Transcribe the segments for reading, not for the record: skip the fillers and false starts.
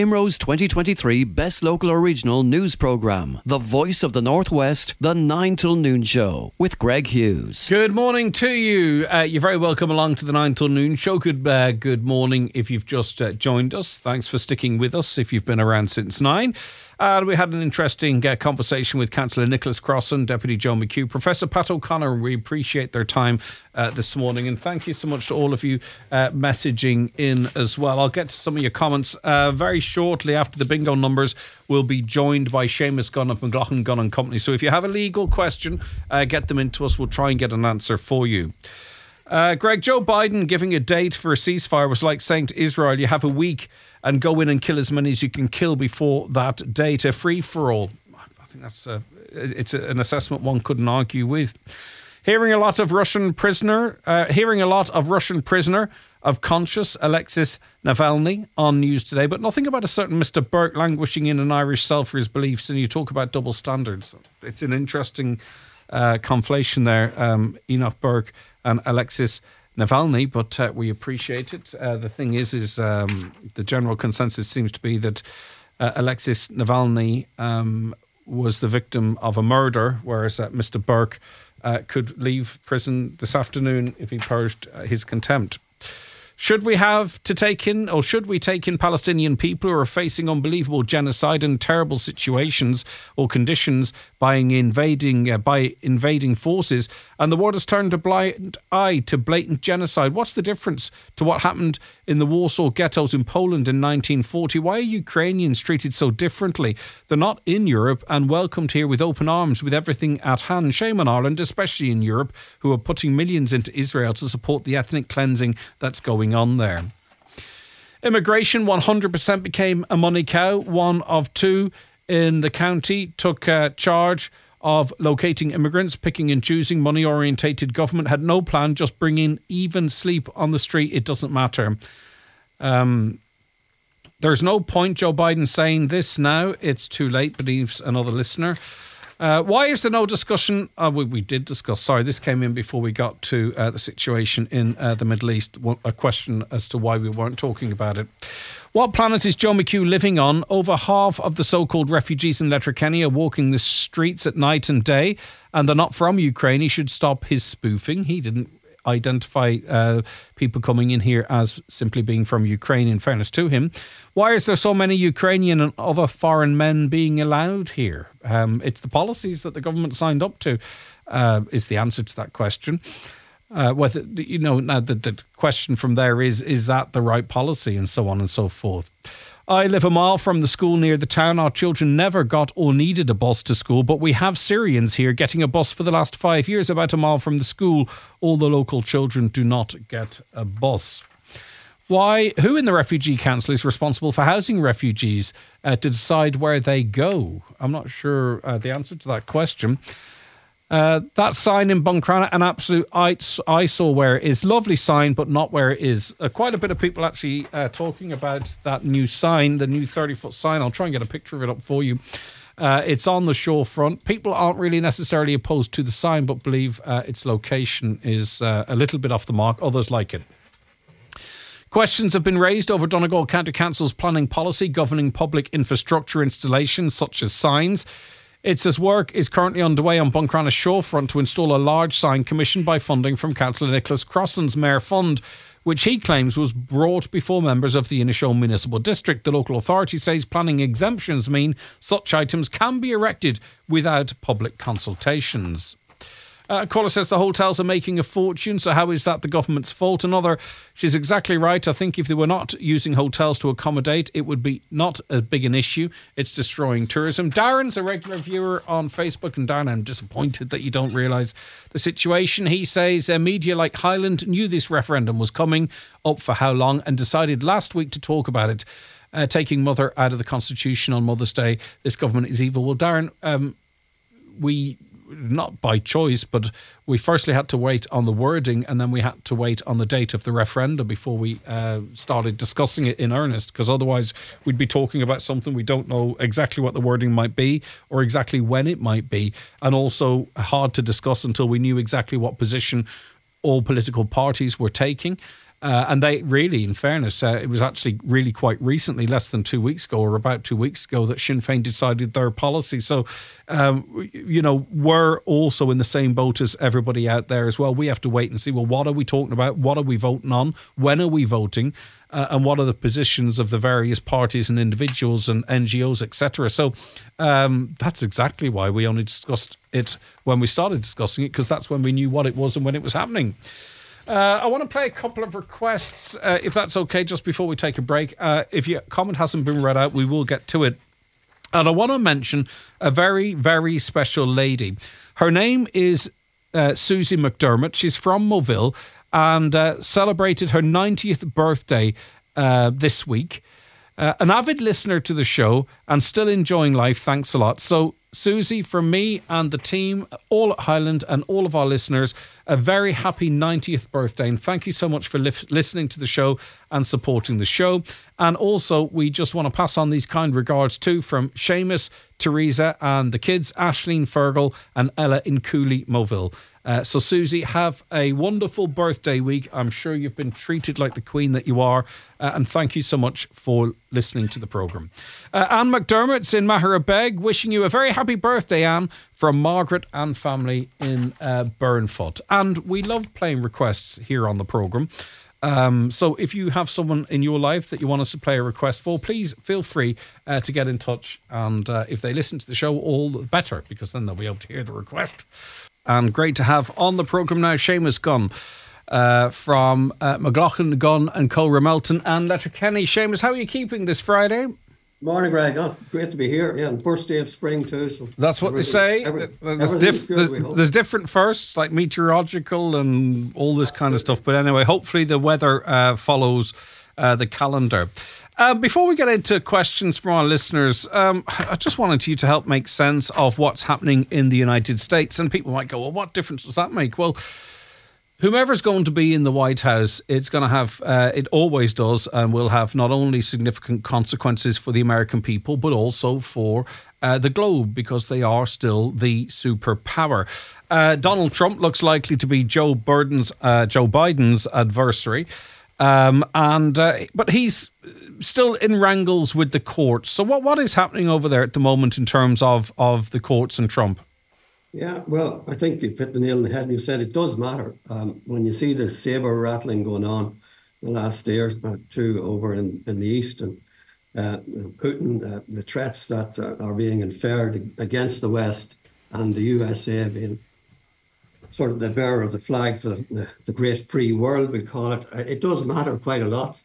IMRO's 2023 Best Local or Regional News Programme, The Voice of the Northwest, The 9 till Noon Show, with Greg Hughes. Good morning to you. You're very welcome along to the 9 till Noon Show. Good morning if you've just joined us. Thanks for sticking with us if you've been around since 9. We had an interesting conversation with Councillor Nicholas Crossan, Deputy Joe McHugh, Professor Pat O'Connor. We appreciate their time this morning, and thank you so much to all of you messaging in as well. I'll get to some of your comments very shortly after the bingo numbers. We'll be joined by Seamus Gunn of McLaughlin Gun and Company. So if you have a legal question, get them into us. We'll try and get an answer for you. Greg, Joe Biden giving a date for a ceasefire was like saying to Israel, you have a week and go in and kill as many as you can kill before that date. A free-for-all. I think that's an assessment one couldn't argue with. Hearing a lot of Russian prisoner of conscience, Alexis Navalny, on news today, but nothing about a certain Mr. Burke languishing in an Irish cell for his beliefs, and you talk about double standards. It's an interesting conflation there, Enoch Burke and Alexis Navalny, but we appreciate it. The thing is the general consensus seems to be that Alexis Navalny was the victim of a murder, whereas Mr. Burke could leave prison this afternoon if he purged his contempt. Should we take in Palestinian people who are facing unbelievable genocide and terrible situations or conditions by invading forces, and the world has turned a blind eye to blatant genocide? What's the difference to what happened in the Warsaw ghettos in Poland in 1940? Why are Ukrainians treated so differently? They're not in Europe and welcomed here with open arms, with everything at hand. Shame on Ireland, especially in Europe, who are putting millions into Israel to support the ethnic cleansing that's going on there. Immigration 100% became a money cow. One of two in the county took charge of locating immigrants, picking and choosing. Money-orientated government had no plan, just bring in even sleep on the street. It doesn't matter. There's no point Joe Biden saying this now. It's too late, believes another listener. Why is there no discussion? We did discuss. Sorry, this came in before we got to the situation in the Middle East. A question as to why we weren't talking about it. What planet is Joe McHugh living on? Over half of the so-called refugees in Letterkenny are walking the streets at night and day, and they're not from Ukraine. He should stop his spoofing. He didn't identify people coming in here as simply being from Ukraine, in fairness to him. Why is there so many Ukrainian and other foreign men being allowed here? It's the policies that the government signed up to is the answer to that question. Whether, now the question from there is that the right policy, and so on and so forth. I live a mile from the school near the town. Our children never got or needed a bus to school, but we have Syrians here getting a bus for the last 5 years, about a mile from the school. All the local children do not get a bus. Who in the Refugee Council is responsible for housing refugees to decide where they go? I'm not sure the answer to that question. That sign in Buncrana, an absolute eyesore where it is. Lovely sign, but not where it is. Quite a bit of people actually talking about that new sign, the new 30-foot sign. I'll try and get a picture of it up for you. It's on the shore front. People aren't really necessarily opposed to the sign, but believe its location is a little bit off the mark. Others like it. Questions have been raised over Donegal County Council's planning policy governing public infrastructure installations such as signs. It says work is currently underway on Buncrana shorefront to install a large sign commissioned by funding from Councillor Nicholas Crossan's Mayor Fund, which he claims was brought before members of the Inishowen Municipal District. The local authority says planning exemptions mean such items can be erected without public consultations. Caller says the hotels are making a fortune, so how is that the government's fault? Another, she's exactly right. I think if they were not using hotels to accommodate, it would be not as big an issue. It's destroying tourism. Darren's a regular viewer on Facebook, and Darren, I'm disappointed that you don't realise the situation. He says media like Highland knew this referendum was coming up for how long and decided last week to talk about it. Taking mother out of the Constitution on Mother's Day. This government is evil. Well, Darren, we... not by choice, but we firstly had to wait on the wording, and then we had to wait on the date of the referendum before we started discussing it in earnest, because otherwise we'd be talking about something we don't know exactly what the wording might be or exactly when it might be, and also hard to discuss until we knew exactly what position all political parties were taking. And they really, in fairness, it was actually really quite recently, less than 2 weeks ago or about 2 weeks ago, that Sinn Féin decided their policy. So, we're also in the same boat as everybody out there as well. We have to wait and see, well, what are we talking about? What are we voting on? When are we voting? And what are the positions of the various parties and individuals and NGOs, etc. So that's exactly why we only discussed it when we started discussing it, because that's when we knew what it was and when it was happening. I want to play a couple of requests, if that's okay, just before we take a break. If your comment hasn't been read out, we will get to it. And I want to mention a very, very special lady. Her name is Susie McDermott. She's from Moville and celebrated her 90th birthday this week. An avid listener to the show and still enjoying life. Thanks a lot. So, Susie, from me and the team, all at Highland and all of our listeners, a very happy 90th birthday. And thank you so much for listening to the show and supporting the show. And also, we just want to pass on these kind regards too from Seamus, Teresa and the kids, Ashleen, Fergal and Ella in Cooley, Moville. So, Susie, have a wonderful birthday week. I'm sure you've been treated like the queen that you are. And thank you so much for listening to the programme. Anne McDermott's in Maharabeg, wishing you a very happy birthday, Anne, from Margaret and family in Burnfoot. And we love playing requests here on the programme. So if you have someone in your life that you want us to play a request for, please feel free to get in touch. And if they listen to the show, all the better, because then they'll be able to hear the request. And great to have on the programme now Seamus Gunn from McLaughlin Gunn and Co. Ramelton and Letterkenny. Seamus, how are you keeping this Friday? Morning, Greg. Oh, great to be here. Yeah, and first day of spring too. So that's what they say. There's different firsts, like meteorological and all this kind of stuff. But anyway, hopefully the weather follows the calendar. Before we get into questions from our listeners, I just wanted you to help make sense of what's happening in the United States. And people might go, well, what difference does that make? Well, whomever's going to be in the White House, it's going to have, it always does, and will have not only significant consequences for the American people, but also for the globe, because they are still the superpower. Donald Trump looks likely to be Joe Biden's adversary. But he's still in wrangles with the courts. So what is happening over there at the moment in terms of the courts and Trump? Yeah, well, I think you hit the nail on the head and you said it does matter. When you see the saber rattling going on the last day or two over in the East, and Putin, the threats that are being inferred against the West, and the USA being sort of the bearer of the flag for the great free world, we call it, it does matter quite a lot.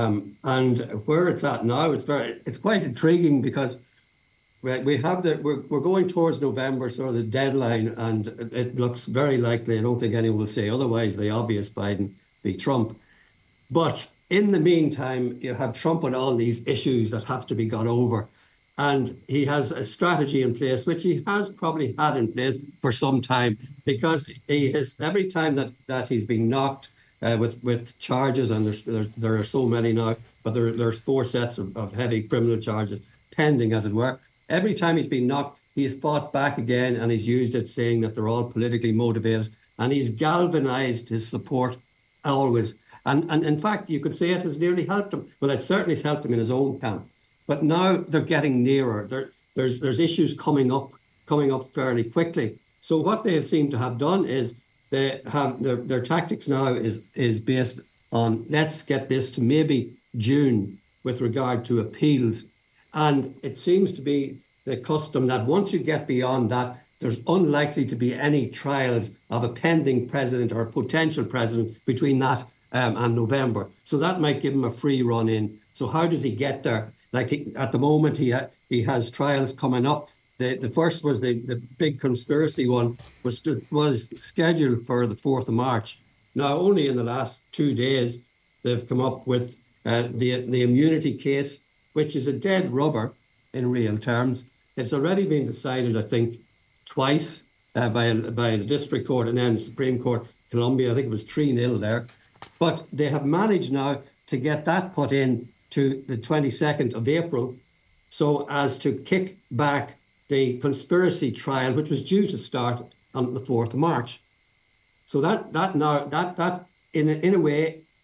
And where it's at now, it's quite intriguing, because we're going towards November, sort of the deadline, and it looks very likely, I don't think anyone will say otherwise, the obvious Biden v. Trump. But in the meantime, you have Trump on all these issues that have to be got over. And he has a strategy in place, which he has probably had in place for some time, because he has, every time that he's been knocked with charges, and there are so many now, but there's 4 sets of heavy criminal charges pending, as it were. Every time he's been knocked, he's fought back again, and he's used it, saying that they're all politically motivated, and he's galvanized his support always. And in fact, you could say it has nearly helped him. Well, it certainly has helped him in his own camp. But now they're getting nearer. There's issues coming up fairly quickly. So what they seem to have done is they have their tactics now is based on, let's get this to maybe June with regard to appeals. And it seems to be the custom that once you get beyond that, there's unlikely to be any trials of a pending president or a potential president between that and November. So that might give him a free run in. So how does he get there? Like at the moment, he has trials coming up. The first was the big conspiracy one was scheduled for the 4th of March. Now, only in the last 2 days, they've come up with the immunity case, which is a dead rubber in real terms. It's already been decided, I think, twice by the District Court and then the Supreme Court, Columbia. I think it was 3-0 there. But they have managed now to get that put in to the 22nd of April, so as to kick back the conspiracy trial, which was due to start on the 4th of March. So that in a way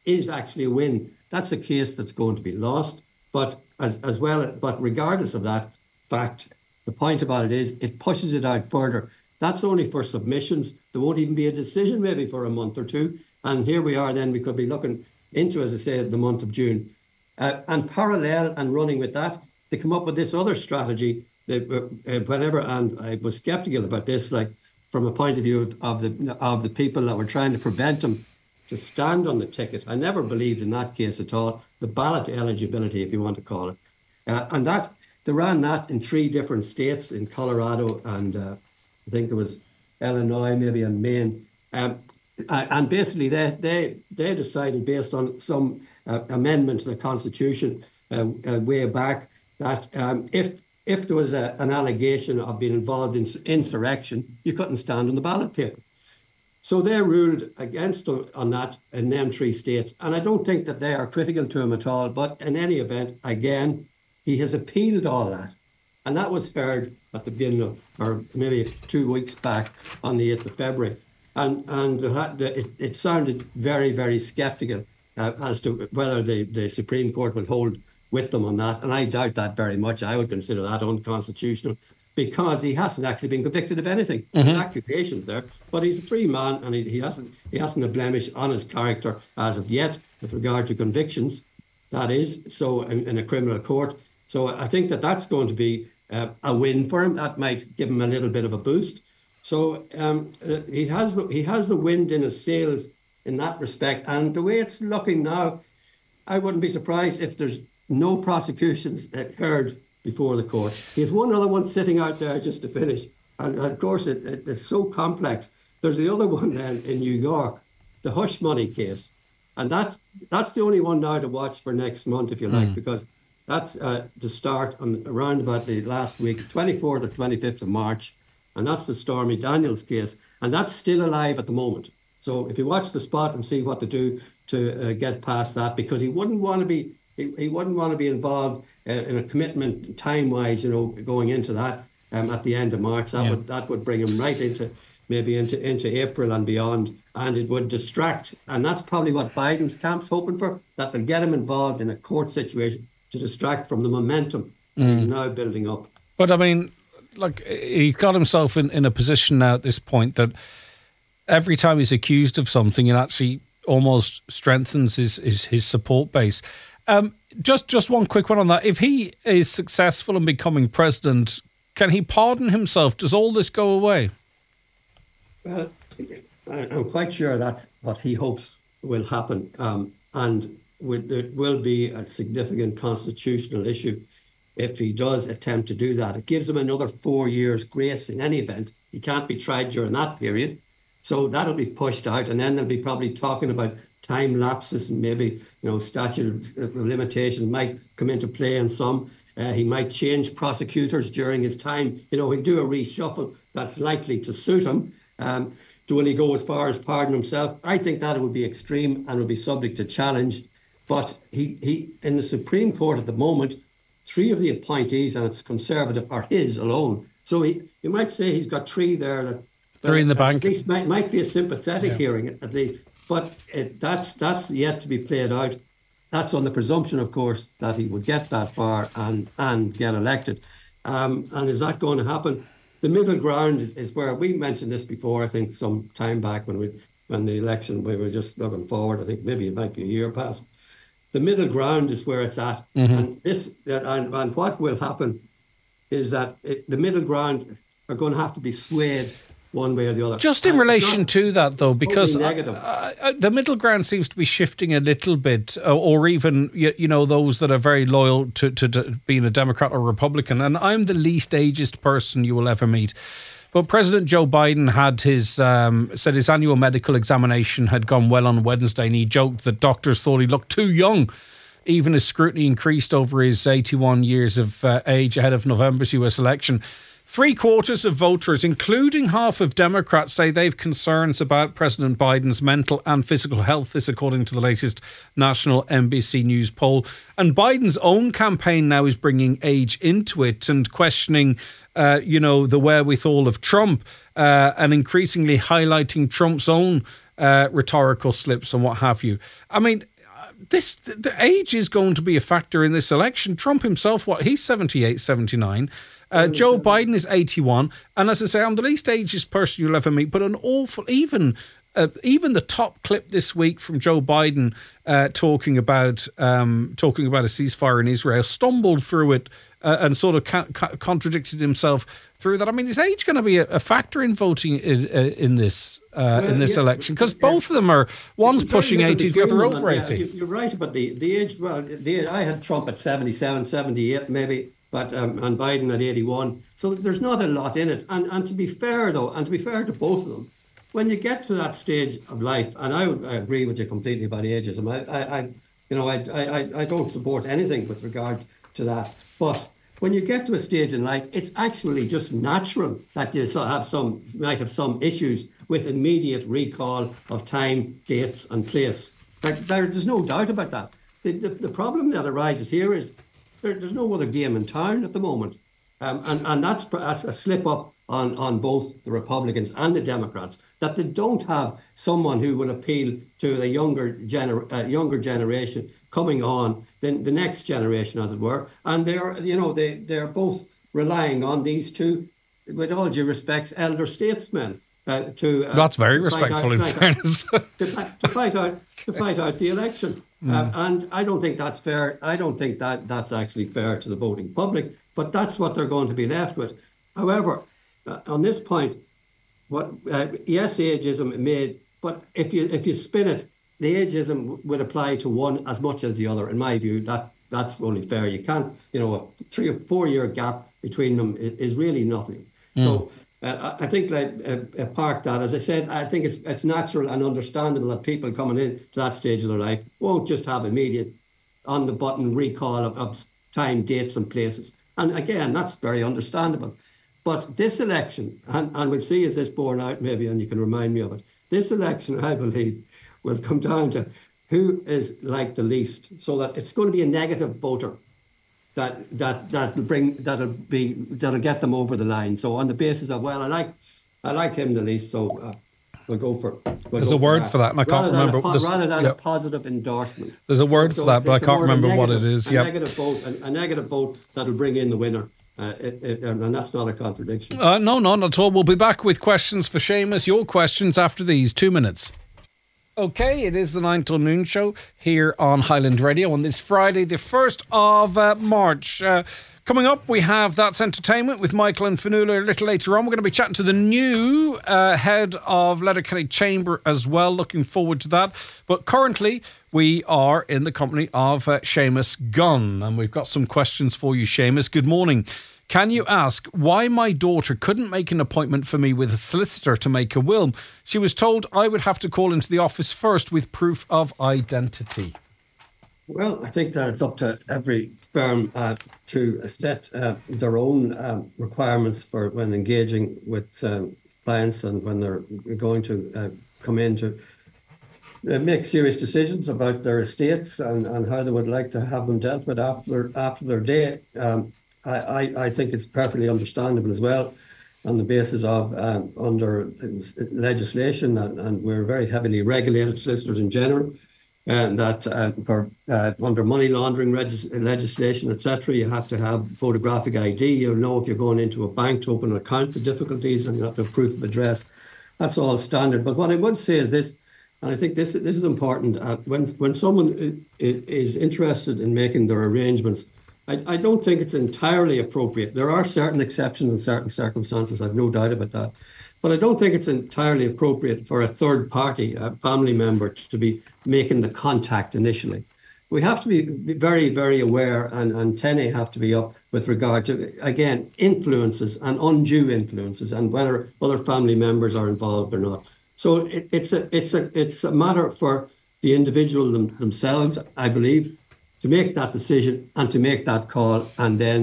is actually a win. That's a case that's going to be lost. But but regardless of that fact, the point about it is it pushes it out further. That's only for submissions. There won't even be a decision maybe for a month or two. And here we are then, we could be looking into, as I say, the month of June. And parallel and running with that, they come up with this other strategy that whenever, and I was skeptical about this, like from a point of view of the people that were trying to prevent them to stand on the ticket. I never believed in that case at all. The ballot eligibility, if you want to call it. And that they ran that in 3 different states, in Colorado and I think it was Illinois, maybe, and Maine. And basically they decided, based on some amendment to the Constitution way back, that if there was an allegation of being involved in insurrection, you couldn't stand on the ballot paper. So they ruled against him on that in them 3 states. And I don't think that they are critical to him at all. But in any event, again, he has appealed all that. And that was heard at the beginning of, or maybe 2 weeks back, on the 8th of February. And it sounded very, very sceptical as to whether the Supreme Court would hold with them on that. And I doubt that very much. I would consider that unconstitutional, because he hasn't actually been convicted of anything. Mm-hmm. There's accusations there, but he's a free man, and he hasn't a blemish on his character as of yet with regard to convictions. That is so in a criminal court. So I think that that's going to be a win for him. That might give him a little bit of a boost. So he has the wind in his sails in that respect. And the way it's looking now, I wouldn't be surprised if there's no prosecutions heard before the court. He has one other one sitting out there just to finish. And of course, it's so complex. There's the other one then in New York, the hush money case. And that's the only one now to watch for next month, if you like, because that's to start around about the last week, 24th or 25th of March. And that's the Stormy Daniels case. And that's still alive at the moment. So if you watch the spot and see what to do to get past that, because he wouldn't want to be involved in a commitment time-wise, going into that at the end of March. That would bring him right into April and beyond, and it would distract. And that's probably what Biden's camp's hoping for, that will get him involved in a court situation to distract from the momentum he's now building up. But I mean, like, he got himself in a position now at this point that every time he's accused of something, it actually almost strengthens his support base. Just one quick one on that. If he is successful in becoming president, can he pardon himself? Does all this go away? Well, I'm quite sure that's what he hopes will happen. And it will be a significant constitutional issue if he does attempt to do that. It gives him another 4 years grace in any event. He can't be tried during that period. So that'll be pushed out. And then they'll be probably talking about time lapses, and maybe, statute of limitations might come into play in some. He might change prosecutors during his time. He'll do a reshuffle that's likely to suit him. Will he go as far as pardon himself? I think that would be extreme and would be subject to challenge. But he in the Supreme Court at the moment, 3 of the appointees, and it's Conservative, are his alone. So you might say he's got 3 there. That 3 in the bank. At least might be a sympathetic hearing at least. But that's yet to be played out. That's on the presumption, of course, that he would get that far and get elected. And is that going to happen? The middle ground is where we mentioned this before, I think, some time back when the election, we were just looking forward. I think maybe it might be a year past. The middle ground is where it's at. Mm-hmm. And what will happen is that the middle ground are going to have to be swayed one way or the other. Just in relation to that, though, because the middle ground seems to be shifting a little bit, or even, those that are very loyal to being a Democrat or Republican. And I'm the least ageist person you will ever meet. But President Joe Biden had said his annual medical examination had gone well on Wednesday, and he joked that doctors thought he looked too young. Even as scrutiny increased over his 81 years of age ahead of November's US election. 3/4 of voters, including half of Democrats, say they've concerns about President Biden's mental and physical health. This, according to the latest national NBC News poll. And Biden's own campaign now is bringing age into it and questioning, the wherewithal of Trump and increasingly highlighting Trump's own rhetorical slips and what have you. I mean, the age is going to be a factor in this election. Trump himself, he's 78, 79. Joe Biden is 81. And as I say, I'm the least ageist person you'll ever meet, but even the top clip this week from Joe Biden talking about a ceasefire in Israel, stumbled through it and sort of contradicted himself through that. I mean, is age going to be a factor in voting in this election? Because both of them are, one's pushing 80, the other over 80. You're right about the age. Well, I had Trump at 77, 78 maybe, but and Biden at 81. So there's not a lot in it. And to be fair, though, and to be fair to both of them, when you get to that stage of life, and I agree with you completely about ageism. I don't support anything with regard to that. But when you get to a stage in life, it's actually just natural that you might have some issues with immediate recall of time, dates, and place. There's no doubt about that. The problem that arises here is there's no other game in town at the moment, and that's a slip up on both the Republicans and the Democrats, that they don't have someone who will appeal to the younger generation coming on, the next generation, as it were. And they're both relying on these two, with all due respects, elder statesmen that's very respectful, in fairness. to fight out the election. And I don't think that's fair. I don't think that's actually fair to the voting public, but that's what they're going to be left with. However, on this point, yes, ageism may, but if you spin it, the ageism would apply to one as much as the other. In my view, that's only fair. You can't, a 3 or 4 year gap between them is really nothing. So I think park that. As I said, I think it's natural and understandable that people coming in to that stage of their life won't just have immediate on the button recall of time, dates, and places. And again, that's very understandable. But this election, and we'll see as this borne out maybe, and you can remind me of it, this election, I believe, will come down to who is like the least, so that it's going to be a negative voter that'll get them over the line. So on the basis of, well, I like him the least, so we'll go for. There's a word for that, and I can't remember. Rather than a positive endorsement. There's a word for that, but I can't remember what it is. A negative vote that'll bring in the winner. And that's not a contradiction. No, not at all. We'll be back with questions for Seamus. Your questions after these 2 minutes. Okay, it is the 9 till noon show here on Highland Radio on this Friday, the 1st of March. Coming up, we have That's Entertainment with Michael and Fanula a little later on. We're going to be chatting to the new head of Letterkenny Chamber as well. Looking forward to that. But currently, we are in the company of Seamus Gunn. And we've got some questions for you, Seamus. Good morning. Can you ask why my daughter couldn't make an appointment for me with a solicitor to make a will? She was told I would have to call into the office first with proof of identity. Well, I think that it's up to every firm to set their own requirements for when engaging with clients and when they're going to come in to make serious decisions about their estates and how they would like to have them dealt with after their day. I think it's perfectly understandable as well on the basis of under legislation, and we're very heavily regulated solicitors in general, and that under money laundering legislation, etc., you have to have photographic ID. You'll know if you're going into a bank to open an account, the difficulties, and you have to have proof of address. That's all standard. But what I would say is this, and I think this is important, when someone is interested in making their arrangements, I don't think it's entirely appropriate. There are certain exceptions in certain circumstances, I've no doubt about that. But I don't think it's entirely appropriate for a third party, a family member, to be making the contact initially. We have to be very, very aware, and antennae have to be up with regard to, again, influences and undue influences, and whether other family members are involved or not. So it's a matter for the individual themselves, I believe, to make that decision and to make that call, and then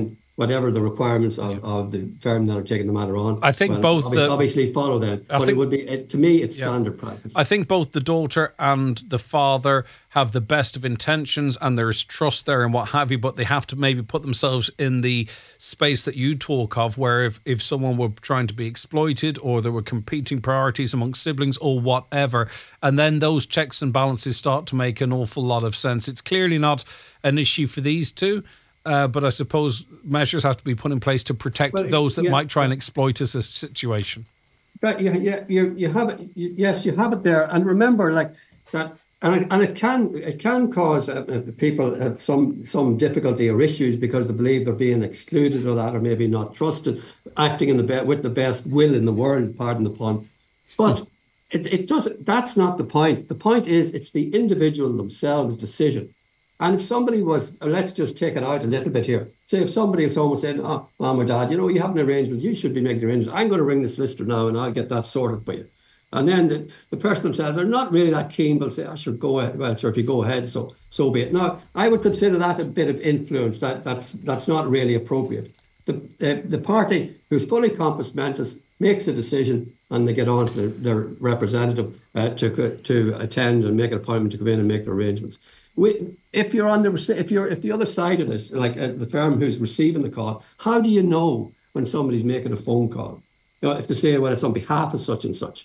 whatever the requirements of the firm that are taking the matter on. I think both obviously follow them, but it would be to me it's standard practice. I think both the daughter and the father have the best of intentions, and there is trust there and what have you. But they have to maybe put themselves in the space that you talk of, where if someone were trying to be exploited, or there were competing priorities amongst siblings, or whatever, and then those checks and balances start to make an awful lot of sense. It's clearly not an issue for these two. But I suppose measures have to be put in place to protect those that might try and exploit a situation. But you have it. Yes, you have it there. And remember, like that, and it can cause people some difficulty or issues because they believe they're being excluded or that, or maybe not trusted, acting with the best will in the world. Pardon the pun. But it doesn't. That's not the point. The point is it's the individual themselves' decision. And if somebody was, let's just take it out a little bit here. Say if someone was saying, oh, Mom or Dad, you have an arrangement, you should be making arrangements. I'm going to ring the solicitor now and I'll get that sorted for you. And then the person themselves are not really that keen, but say, I should go ahead. Well, sure, if you go ahead, so be it. Now, I would consider that a bit of influence. That's not really appropriate. The party who's fully compos mentis makes a decision and they get on to their representative to attend and make an appointment to come in and make the arrangements. If you're if the other side of this, like the firm who's receiving the call, how do you know when somebody's making a phone call? If they say, well, it's on behalf of such and such,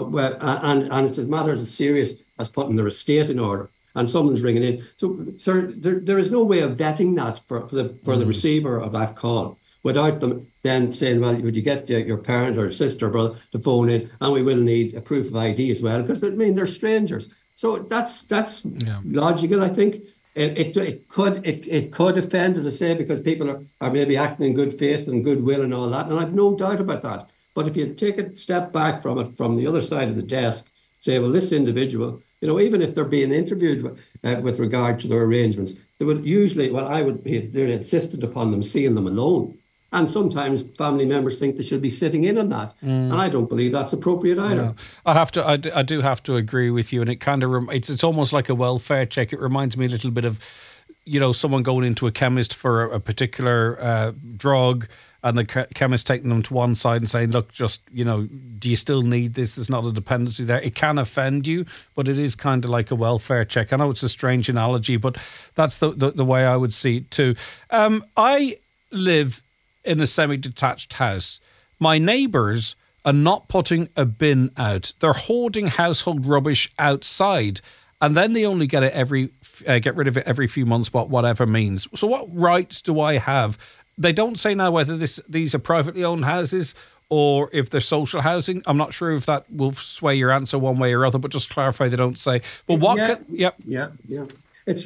and it's a matter as serious as putting their estate in order, and someone's ringing in. So, sir, there is no way of vetting that for the receiver of that call without them then saying, well, would you get your parent or sister or brother to phone in, and we will need a proof of ID as well, because they're strangers. So that's logical, I think. It could offend, as I say, because people are maybe acting in good faith and goodwill and all that, and I've no doubt about that. But if you take a step back from it, from the other side of the desk, say, well, this individual, even if they're being interviewed with regard to their arrangements, they would usually, I would be really insistent upon them seeing them alone. And sometimes family members think they should be sitting in on that, and I don't believe that's appropriate either. No. I do have to agree with you, and it kind of it's almost like a welfare check. It reminds me a little bit of, someone going into a chemist for a particular drug, and the chemist taking them to one side and saying, "Look, just do you still need this? There's not a dependency there." It can offend you, but it is kind of like a welfare check. I know it's a strange analogy, but that's the way I would see it too. I live in a semi-detached house. My neighbours are not putting a bin out. They're hoarding household rubbish outside, and then they only get rid of it every few months, whatever means. So what rights do I have? They don't say now whether these are privately owned houses or if they're social housing. I'm not sure if that will sway your answer one way or other, but just clarify they don't say. But what? Yeah. It's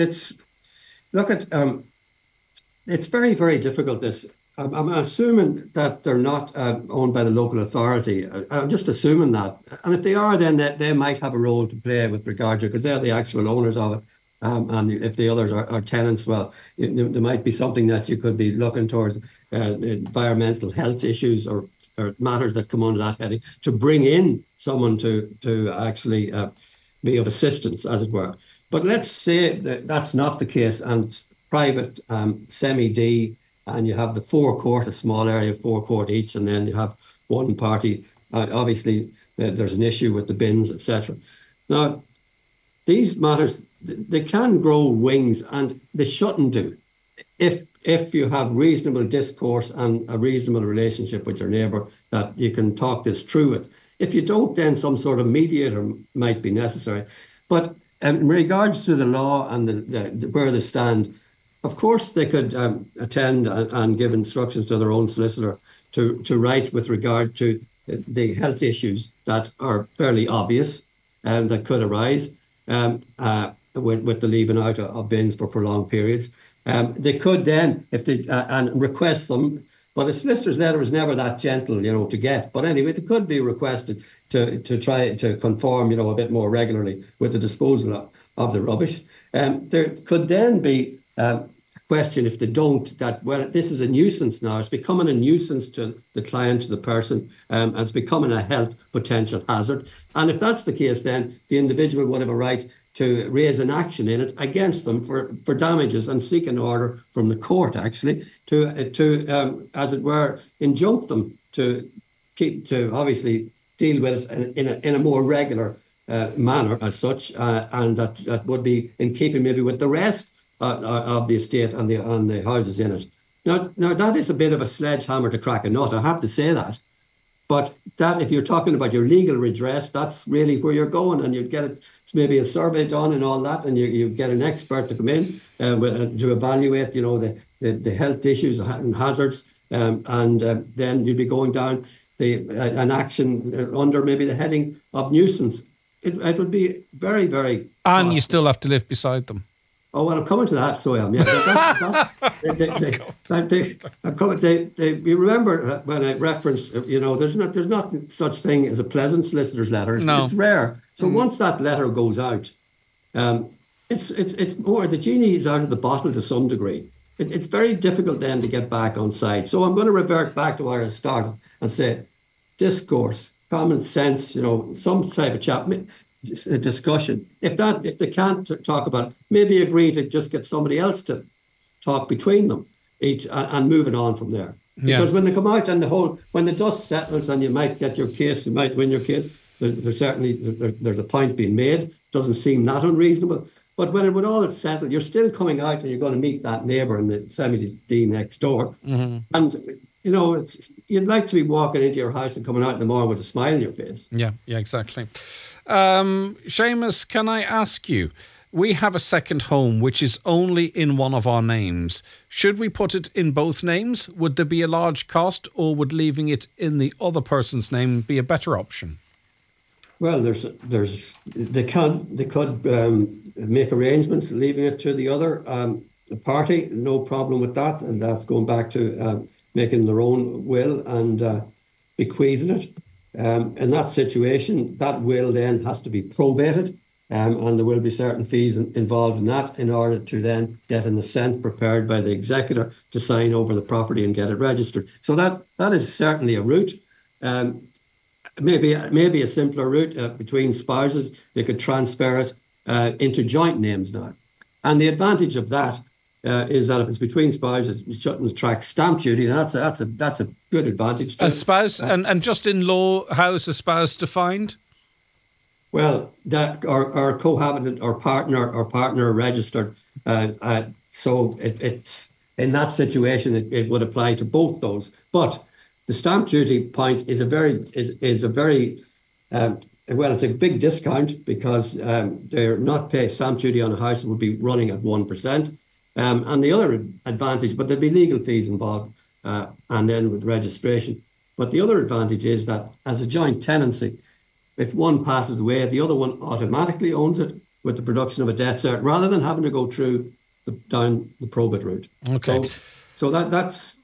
look at. It's very, very difficult. This. I'm assuming that they're not owned by the local authority. I'm just assuming that. And if they are, then they might have a role to play with regard to, because they're the actual owners of it. And if the others are tenants, well, there might be something that you could be looking towards, environmental health issues or matters that come under that heading, to bring in someone to actually be of assistance, as it were. But let's say that that's not the case, and it's private semi-D, and you have the forecourt, a small area, forecourt each, and then you have one party. Obviously, there's an issue with the bins, etc. Now, these matters, they can grow wings, and they shouldn't do, if you have reasonable discourse and a reasonable relationship with your neighbour, that you can talk this through with. If you don't, then some sort of mediator might be necessary. But in regards to the law and where they stand, of course, they could attend and give instructions to their own solicitor to write with regard to the health issues that are fairly obvious and that could arise with the leaving out of bins for prolonged periods. They could then, if they and request them, but a solicitor's letter is never that gentle, to get. But anyway, it could be requested to try to conform, a bit more regularly with the disposal of the rubbish. There could then be a question, if they don't, that, well, this is a nuisance now. It's becoming a nuisance to the client, to the person, and it's becoming a health potential hazard. And if that's the case, then the individual would have a right to raise an action in it against them for damages and seek an order from the court, actually, as it were, injunct them to obviously deal with it in a more regular manner as such, and that would be in keeping maybe with the rest of the estate and the houses in it. Now that is a bit of a sledgehammer to crack a nut, I have to say that. But that, if you're talking about your legal redress, that's really where you're going, and you'd get maybe a survey done and all that, and you get an expert to come in to evaluate, the health issues and hazards, and then you'd be going down an action under maybe the heading of nuisance. It would be very, very And costly. you still have to live beside them. Oh, well, I'm coming to that, so I am. Yeah, you remember when I referenced, there's not such thing as a pleasant solicitor's letter. No. It's rare. So once that letter goes out, it's more, the genie is out of the bottle to some degree. It's very difficult then to get back on side. So I'm going to revert back to where I started and say discourse, common sense, some type of chat. A discussion. If they can't talk about it, maybe agree to just get somebody else to talk between them each and move it on from there. Because when they come out and when the dust settles and you might get your case, you might win your case, there's a point being made. Doesn't seem that unreasonable. But when it would all settle, you're still coming out and you're going to meet that neighbour in the semi-D next door. Mm-hmm. And you'd like to be walking into your house and coming out in the morning with a smile on your face. Yeah, exactly. Seamus, can I ask you, we have a second home which is only in one of our names. Should we put it in both names? Would there be a large cost, or would leaving it in the other person's name be a better option? Well, they could make arrangements leaving it to the other party. No problem with that, and that's going back to making their own will and bequeathing it. In that situation, that will then has to be probated, and there will be certain fees involved in that in order to then get an assent prepared by the executor to sign over the property and get it registered. So that is certainly a route. Maybe a simpler route between spouses. They could transfer it into joint names now, and the advantage of that is that if it's between spouses, you shouldn't attract stamp duty, and that's a good advantage. A spouse, and just in law, how is a spouse defined? Well, that our cohabitant or partner registered. So it's in that situation, it would apply to both those. But the stamp duty point is a very it's a big discount because they're not paying stamp duty on a house that would be running at 1%. And the other advantage, but there'd be legal fees involved, and then with registration. But the other advantage is that as a joint tenancy, if one passes away, the other one automatically owns it with the production of a death cert, rather than having to go through down the probate route. Okay. So that's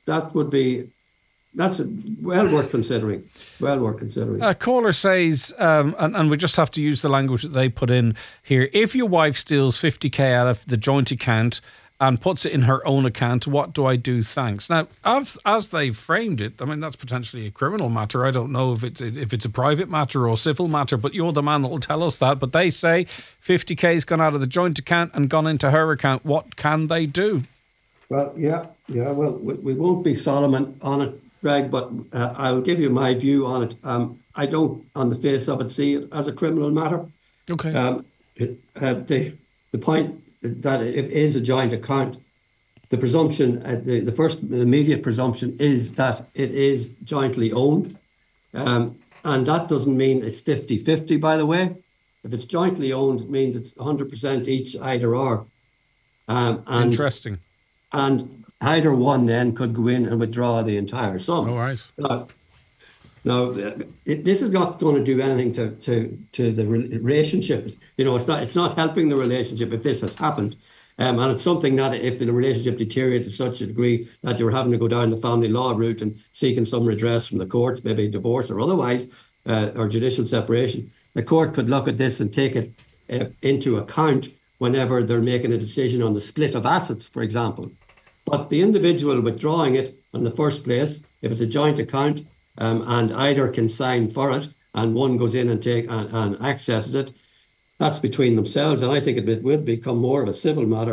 well worth considering. Well worth considering. A caller says, and we just have to use the language that they put in here. If your wife steals 50k out of the joint account and puts it in her own account, what do I do? Thanks. Now, as they've framed it, I mean, that's potentially a criminal matter. I don't know if it's a private matter or a civil matter, but you're the man that will tell us that. But they say 50k's gone out of the joint account and gone into her account. What can they do? Well, yeah. Well, we won't be Solomon on it, Greg, but I'll give you my view on it. I don't, on the face of it, see it as a criminal matter. Okay. The point that it is a joint account, the presumption, the first immediate presumption is that it is jointly owned. And that doesn't mean it's 50-50, by the way. If it's jointly owned, it means it's 100% each, either or. Interesting. And either one then could go in and withdraw the entire sum. All right. Now, this is not going to do anything to the relationship. It's not helping the relationship if this has happened. And it's something that if the relationship deteriorated to such a degree that you're having to go down the family law route and seeking some redress from the courts, maybe divorce or otherwise, or judicial separation, the court could look at this and take it into account whenever they're making a decision on the split of assets, for example. But the individual withdrawing it in the first place, if it's a joint account, and either can sign for it and one goes in and accesses it, that's between themselves. And I think it will become more of a civil matter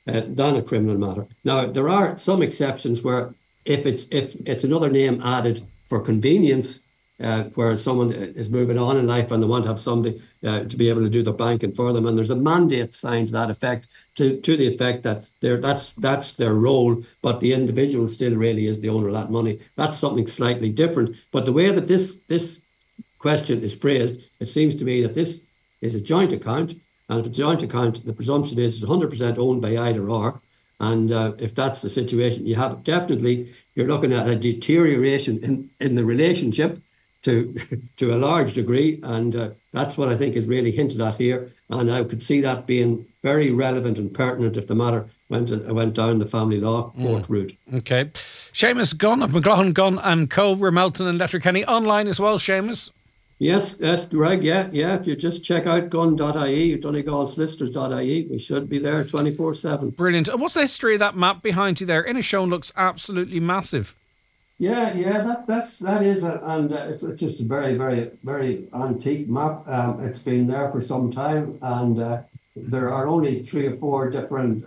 than a criminal matter. Now, there are some exceptions where if it's another name added for convenience, where someone is moving on in life and they want to have somebody to be able to do their banking for them, and there's a mandate signed to that effect, to the effect that that's their role, but the individual still really is the owner of that money. That's something slightly different. But the way that this question is phrased, it seems to me that this is a joint account, and if it's a joint account, the presumption is it's 100% owned by either or. And if that's the situation, you're looking at a deterioration in the relationship to a large degree, and that's what I think is really hinted at here. And I could see that being very relevant and pertinent if the matter went down the family law court route. Okay. Seamus Gunn of McLaughlin Gunn and Co, Ramelton and Letterkenny, online as well, Seamus. Yes, Greg, yeah. If you just check out gun.ie, DonegalSolicitors.ie, we should be there 24/7. Brilliant. And what's the history of that map behind you there? Inishowen looks absolutely massive. Yeah, that is, and it's just a very, very, very antique map. It's been there for some time, and there are only 3 or 4 different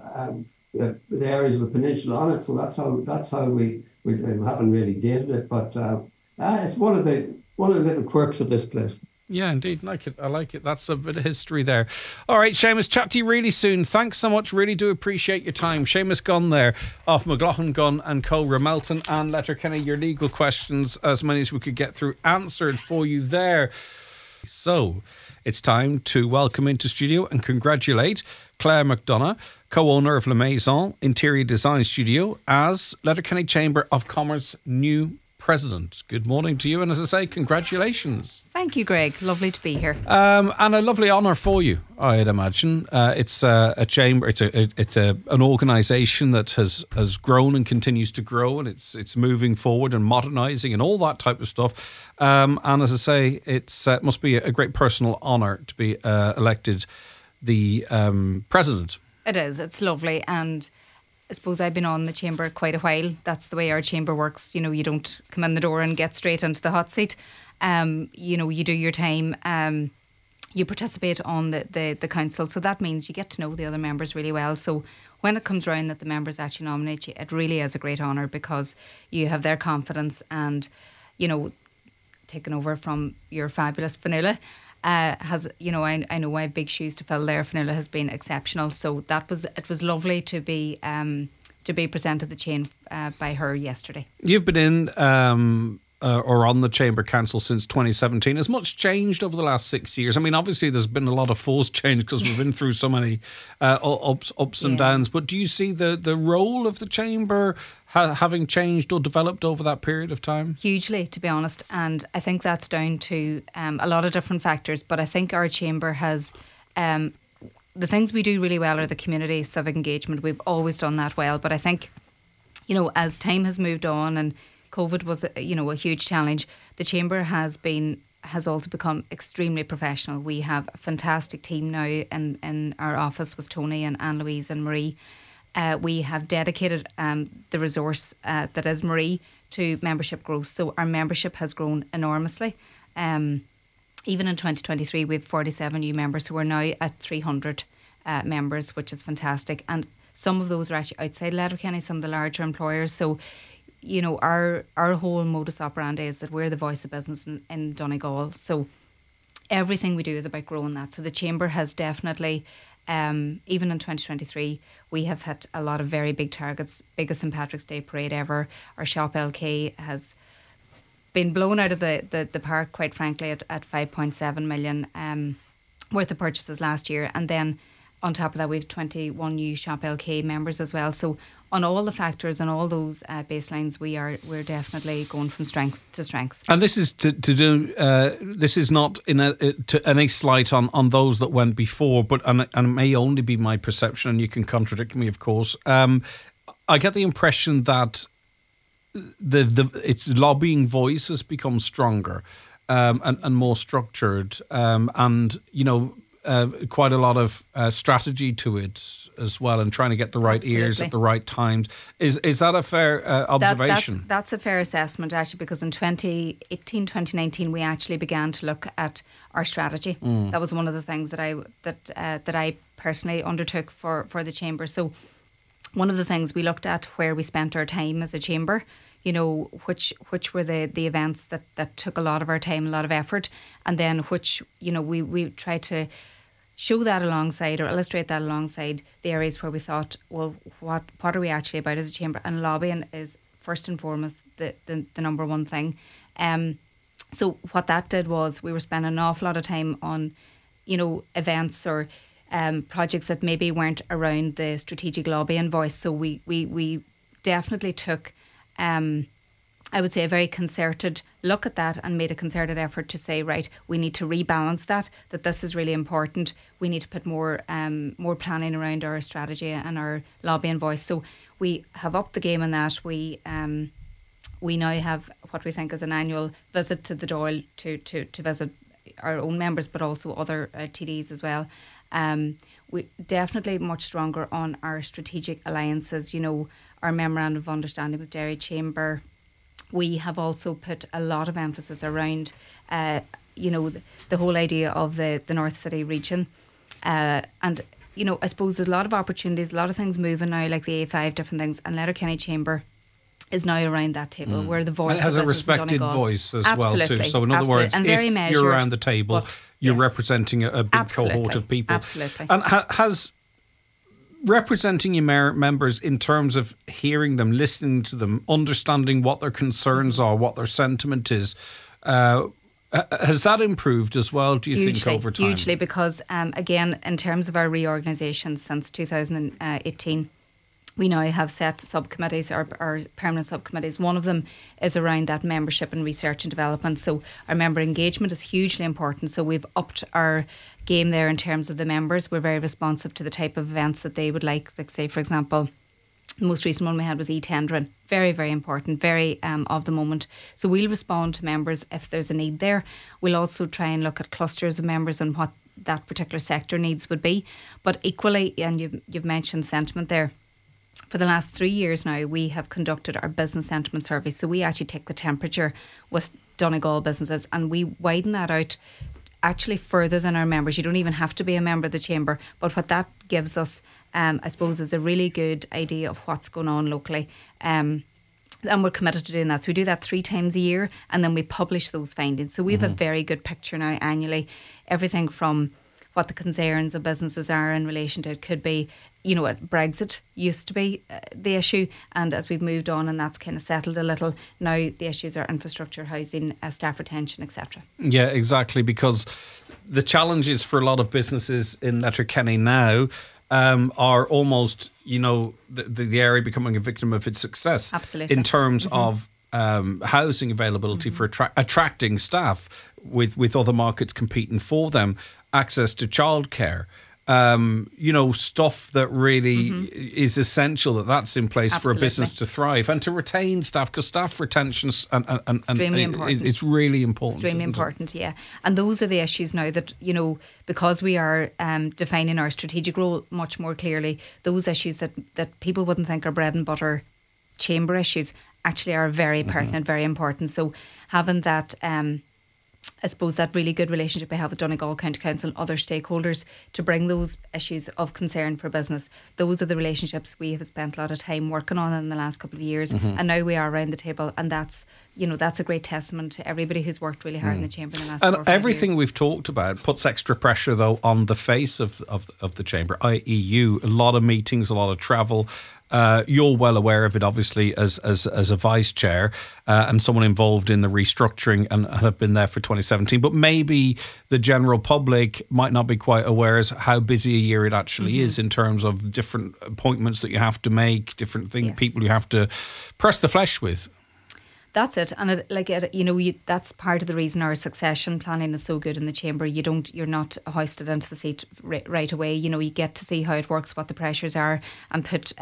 areas of the peninsula on it. So that's how we haven't really dated it, but it's one of the little quirks of this place. Yeah, indeed. I like it. That's a bit of history there. All right, Seamus, chat to you really soon. Thanks so much. Really do appreciate your time. Seamus Gunn there of McLaughlin Gunn and Co, Ramelton and Letterkenny. Your legal questions, as many as we could get through, answered for you there. So it's time to welcome into studio and congratulate Claire McDonough, co-owner of La Maison Interior Design Studio, as Letterkenny Chamber of Commerce new president. Good morning to you, and as I say, congratulations. Thank you, Greg. Lovely to be here. And a lovely honour for you, I'd imagine. It's a chamber. It's an organisation that has grown and continues to grow, and it's moving forward and modernising and all that type of stuff. And as I say, it must be a great personal honour to be elected the president. It is. It's lovely, and I suppose I've been on the chamber quite a while. That's the way our chamber works. You know, you don't come in the door and get straight into the hot seat. You know, you do your time. You participate on the council. So that means you get to know the other members really well. So when it comes round that the members actually nominate you, it really is a great honour because you have their confidence and, you know, taken over from your fabulous Fionnuala. Has, you know, I know I have big shoes to fill there. Fionnuala has been exceptional, so it was lovely to be presented the chain by her yesterday. You've been in or on the Chamber Council since 2017. Has much changed over the last 6 years? I mean, obviously there's been a lot of force change because we've been through so many ups and downs, but do you see the role of the Chamber having changed or developed over that period of time? Hugely, to be honest, and I think that's down to a lot of different factors, but I think our Chamber has the things we do really well are the community civic engagement. We've always done that well, but I think, you know, as time has moved on and COVID was, you know, a huge challenge, the Chamber has also become extremely professional. We have a fantastic team now in our office with Tony and Anne-Louise and Marie. We have dedicated the resource that is Marie to membership growth. So our membership has grown enormously. Even in 2023, we have 47 new members, so we're now at 300 members, which is fantastic. And some of those are actually outside Letterkenny, some of the larger employers. So, you know, our whole modus operandi is that we're the voice of business in Donegal. So everything we do is about growing that. So the Chamber has definitely, even in 2023, we have hit a lot of very big targets. Biggest St. Patrick's Day parade ever. Our Shop LK has been blown out of the park, quite frankly, at 5.7 million worth of purchases last year. And then on top of that, we have 21 new Shop LK members as well. So on all the factors and all those baselines, we're definitely going from strength to strength. And this is this is not to any slight on those that went before, but and it may only be my perception, and you can contradict me, of course. I get the impression that its lobbying voice has become stronger and more structured, and you know. Quite a lot of strategy to it as well, and trying to get the right ears at the right times. Is that a fair observation? That's a fair assessment, actually, because in 2018, 2019, we actually began to look at our strategy. That was one of the things that I personally undertook for the Chamber. So one of the things we looked at where we spent our time as a chamber, you know, which were the events that took a lot of our time, a lot of effort, and then which, you know, we tried to show that alongside or illustrate that alongside the areas where we thought, well, what are we actually about as a chamber? And lobbying is first and foremost the number one thing. So what that did was we were spending an awful lot of time on, you know, events or projects that maybe weren't around the strategic lobbying voice. So we definitely took, I would say, a very concerted look at that and made a concerted effort to say, right, we need to rebalance that this is really important. We need to put more planning around our strategy and our lobbying voice. So we have upped the game on that. We now have what we think is an annual visit to the Dáil to visit our own members, but also other TDs as well. We definitely much stronger on our strategic alliances, you know, our memorandum of understanding with Derry Chamber. We have also put a lot of emphasis around, you know, the whole idea of the North City region. And, you know, I suppose there's a lot of opportunities, a lot of things moving now, like the A5, different things. And Letterkenny Chamber is now around that table where the voice and it has of a respected voice as absolutely, well too. So in other words, and if you're around the table, you're representing a big cohort of people. Absolutely. And has representing your members in terms of hearing them, listening to them, understanding what their concerns are, what their sentiment is, has that improved as well, do you think, over time? Hugely, because again, in terms of our reorganisation since 2018, we now have set subcommittees, our permanent subcommittees. One of them is around that membership and research and development. So our member engagement is hugely important. So we've upped our game there in terms of the members. We're very responsive to the type of events that they would like say, for example, the most recent one we had was e-tendering. Very, very important, very of the moment. So we'll respond to members if there's a need there. We'll also try and look at clusters of members and what that particular sector needs would be. But equally, and you've mentioned sentiment there, for the last 3 years now, we have conducted our business sentiment survey. So we actually take the temperature with Donegal businesses and we widen that out actually further than our members. You don't even have to be a member of the chamber. But what that gives us, I suppose, is a really good idea of what's going on locally. And we're committed to doing that. So we do that 3 times a year and then we publish those findings. So we have a very good picture now annually. Everything from what the concerns of businesses are in relation to it could be, you know, Brexit used to be the issue, and as we've moved on and that's kind of settled a little, now the issues are infrastructure, housing, staff retention, etc. Yeah, exactly, because the challenges for a lot of businesses in Letterkenny now are almost, you know, the area becoming a victim of its success. Absolutely. In terms of housing availability for attracting staff with other markets competing for them, access to childcare, you know, stuff that really is essential that's in place for a business to thrive and to retain staff, because staff retention and extremely important. It's really important. Extremely important, yeah. And those are the issues now that, you know, because we are defining our strategic role much more clearly, those issues that people wouldn't think are bread and butter chamber issues actually are very pertinent, very important. So having that, I suppose, that really good relationship we have with Donegal County Council and other stakeholders to bring those issues of concern for business, those are the relationships we have spent a lot of time working on in the last couple of years, and now we are around the table, and that's, you know, that's a great testament to everybody who's worked really hard in the chamber in the last 4 or 5 everything years. We've talked about puts extra pressure though on the face of the chamber, i.e. you, a lot of meetings, a lot of travel. You're well aware of it, obviously, as a vice chair and someone involved in the restructuring and have been there for 2017. But maybe the general public might not be quite aware as how busy a year it actually is in terms of different appointments that you have to make, different things, people you have to press the flesh with. That's it, and that's part of the reason our succession planning is so good in the chamber. You're not hoisted into the seat right away. You know, you get to see how it works, what the pressures are, and put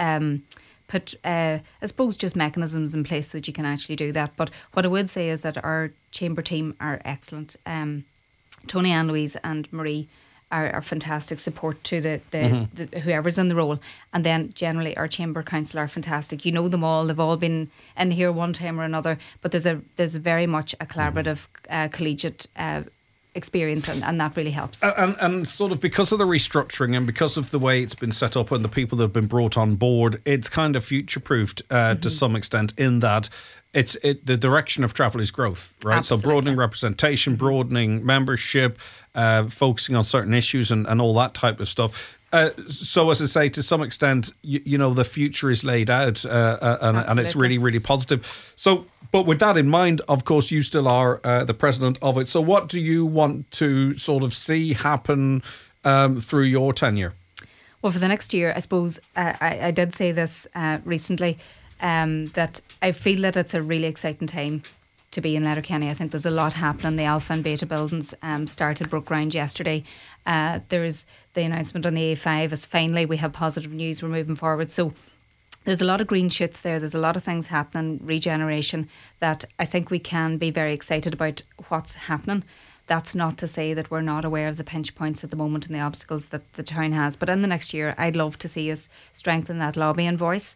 I suppose just mechanisms in place so that you can actually do that. But what I would say is that our chamber team are excellent. Tony, Anne-Louise, and Marie are fantastic support to the whoever's in the role, and then generally our chamber council are fantastic. You know them all; they've all been in here one time or another. But there's very much a collaborative, collegiate experience, and that really helps. And sort of because of the restructuring and because of the way it's been set up and the people that have been brought on board, it's kind of future-proofed to some extent in that the direction of travel is growth, right? Absolutely. So broadening representation, broadening membership, focusing on certain issues and all that type of stuff. So as I say, to some extent, you know, the future is laid out and it's really, really positive. So, but with that in mind, of course, you still are the president of it. So what do you want to sort of see happen through your tenure? Well, for the next year, I suppose I did say this recently, that I feel that it's a really exciting time to be in Letterkenny. I think there's a lot happening. The Alpha and Beta buildings broke ground yesterday. There's the announcement on the A5 is finally we have positive news, we're moving forward. So there's a lot of green shoots there. There's a lot of things happening, regeneration, that I think we can be very excited about what's happening. That's not to say that we're not aware of the pinch points at the moment and the obstacles that the town has. But in the next year, I'd love to see us strengthen that lobbying voice.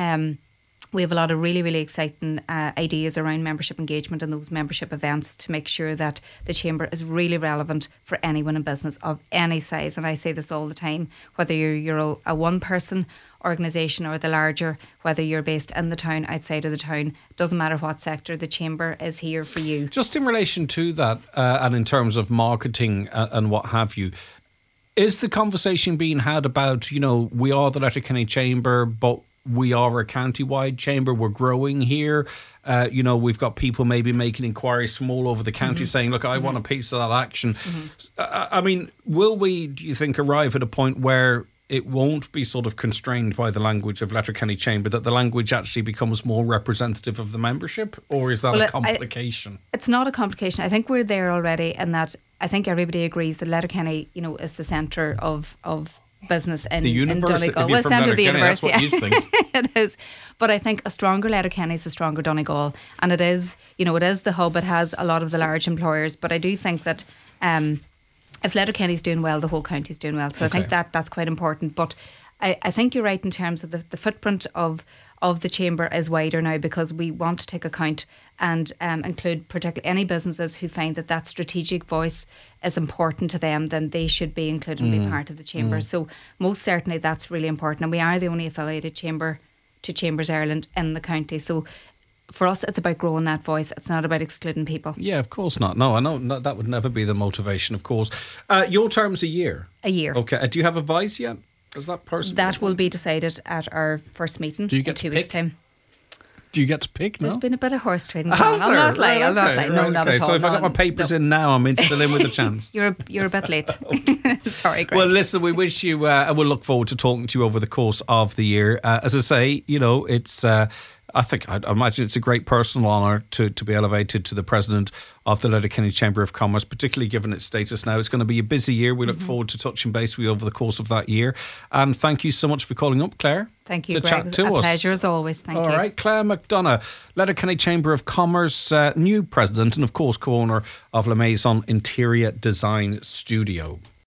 We have a lot of really, really exciting ideas around membership engagement and those membership events to make sure that the Chamber is really relevant for anyone in business of any size. And I say this all the time, whether you're a one-person organisation or the larger, whether you're based in the town, outside of the town, it doesn't matter what sector, the Chamber is here for you. Just in relation to that and in terms of marketing and what have you, is the conversation being had about, you know, we are the Letterkenny Chamber, but we are a county-wide chamber. We're growing here. You know, we've got people maybe making inquiries from all over the county saying, look, I want a piece of that action. I mean, will we, do you think, arrive at a point where it won't be sort of constrained by the language of Letterkenny Chamber, that the language actually becomes more representative of the membership? Or is that a complication? It's not a complication. I think we're there already, and that I think everybody agrees that Letterkenny, you know, is the centre of business in Donegal. Well, centre of the universe, yeah. That's what you think. It is. But I think a stronger Letterkenny is a stronger Donegal. And it is, you know, it is the hub. It has a lot of the large employers. But I do think that if Letterkenny's doing well, the whole county's doing well. So I think that's quite important. But I think you're right in terms of the footprint of the Chamber is wider now, because we want to take account and include particularly any businesses who find that strategic voice is important to them, then they should be included and be part of the Chamber. So most certainly that's really important. And we are the only affiliated chamber to Chambers Ireland in the county. So for us, it's about growing that voice. It's not about excluding people. Yeah, of course not. No, I know that would never be the motivation, of course. Your term's a year? A year. Okay. Do you have a vice yet? Is that person? That will be decided at our first meeting in 2 weeks' time. Do you get to pick? No? There's been a bit of horse trading. I'll not lie. No, not at all. So if I got my papers in now, I'm still in with a chance. You're a bit late. Sorry, Greg. Well, listen, we wish you, and we'll look forward to talking to you over the course of the year. As I say, you know, it's... I imagine it's a great personal honour to be elevated to the president of the Letterkenny Chamber of Commerce, particularly given its status now. It's going to be a busy year. We look forward to touching base with you over the course of that year. And thank you so much for calling up, Claire. Thank you, to Greg. Chat to us. Pleasure as always. Thank you. All right, Claire McDonough, Letterkenny Chamber of Commerce, new president and, of course, co-owner of La Maison Interior Design Studio.